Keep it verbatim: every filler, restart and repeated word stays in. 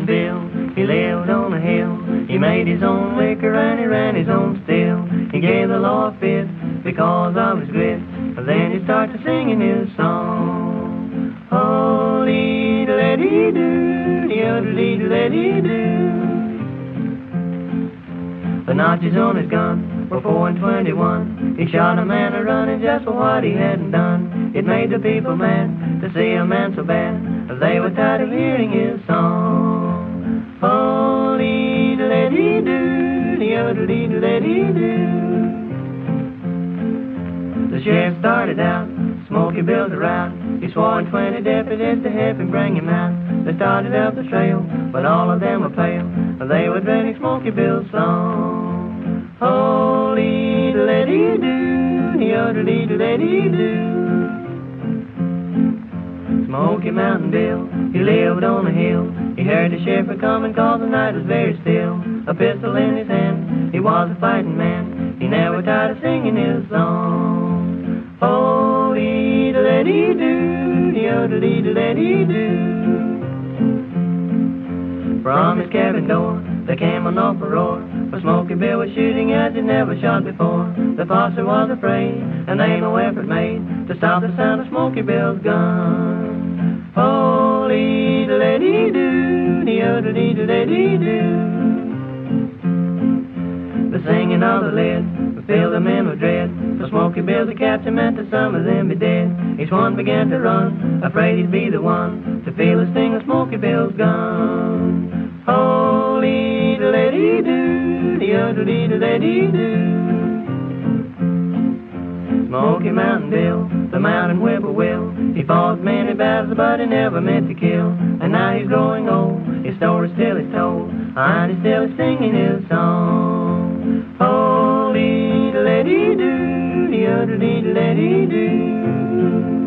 Mountain Bill, he lived on a hill. He made his own liquor and he ran his own still. He gave the law a fifth because of his grit. And then he started singing his song. Oh, lee-de-le-dee-doo, dee-o-de-lee-de-le-dee-doo. The notches on his gun were four and twenty-one. He shot a man a-running just for what he hadn't done. It made the people mad to see a man so bad. They were tired of hearing his song. Oh, lee-de-le-dee-doo, dee-o-de-lee-de-le-dee-doo. The sheriff started out, Smokey Bill's a rout. He swore in twenty deputies to help him bring him out. They started up the trail, but all of them were pale. They were dreading Smokey Bill's song. Oh, lee-de-le-dee-doo, dee-o-de-lee-de-le-dee-doo. Smoky Mountain Bill, he lived on a hill. He heard the sheriff coming cause the night was very still. A pistol in his hand, he was a fighting man. He never tired of singing his song. Oh, lee-de-le-dee-doo, dee-o-de-lee-de-le-dee-doo. From his cabin door, there came an awful roar. For Smokey Bill was shooting as he never shot before. The posse was afraid, and they no effort made to stop the sound of Smokey Bill's gun. Oh, lee-de-le-dee-doo, dee-o-de-lee-de-le-dee-doo. The singing of the lead filled the men with dread. For Smokey Bill the captain meant that some of them be dead. Each one began to run, afraid he'd be the one to feel the sting of Smokey Bill's gun. Oh, lee-de-le-dee-doo, dee-o-de-lee-de-le-dee-doo. Smoky Mountain Bill, the mountain whippoorwill, he fought many battles but he never meant to kill. And now he's growing old, his story still is told, and he still is singing his song. Oh, lee-de-le-dee-doo, dee-o-de-lee-de-le-dee-doo.